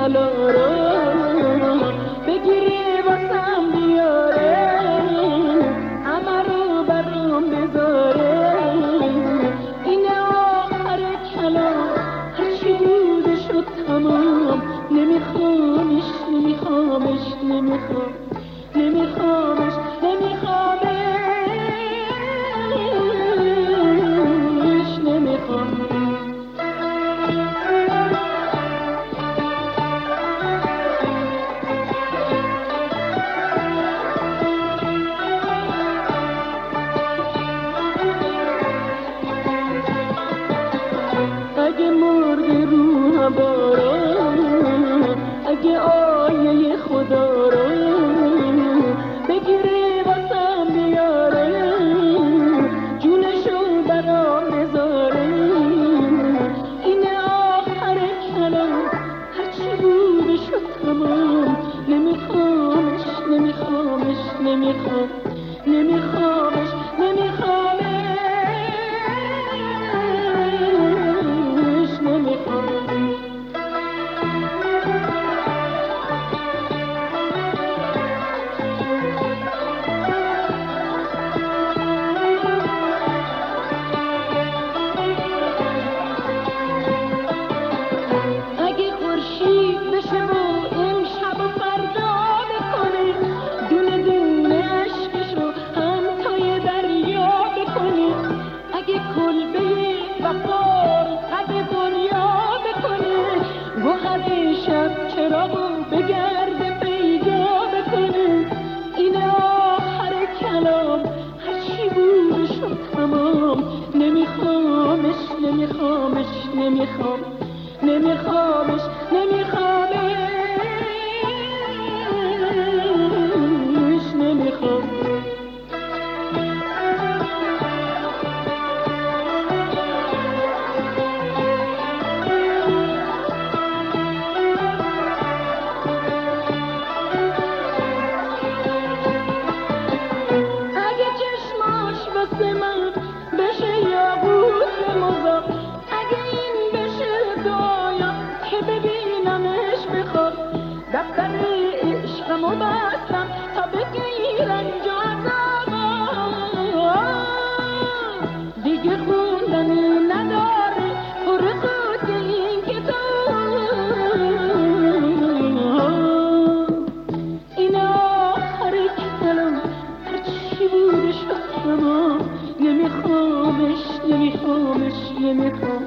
طلا رو بگیری واسم بیاره، همه رو برام بذاره. اینه آخر کلام، هرچی بوده شد تمام. نمیخوامش نمیخوامش نمیخوام، نمیخوامش نمیخوامش نمیخوام. اگه مرده رو باران، اگه آیه خدا رو بگیری واسم بیاره، جونشو برام بذاره. اینه آخر کلام، هرچی بوده شد تمام. نمیخوامش نمیخوامش نمیخوام، نمیخوامش نمیخوامش نمیخوام. اگه خورشید بشه و امشب و فردا بکنه، دونه دونه عشقشو هم تای دریا بکنه. اگه کلبه وفا قد دنیا بکنه، گوهر شب چراغو بگرد پیدا بکنه. اینه آخر کلام، هرچی بود شد تمام. نمیخوامش نمیخوامش نمیخوام، نمیخوامش نمیخوامش نمیخوام. اگه چشماش واسه من بشه یاقوت مذاب، اگه این بشه دعایم که ببینمش بخواب، دفتر عشقمو بستم تا بگیرن جا عذابم. دیگه خوندنی نداره، پر خود این کتاب. این آخر کلام، هرچی بوده شد تمام. نمیخوامش نمیخوامش نمیخوام،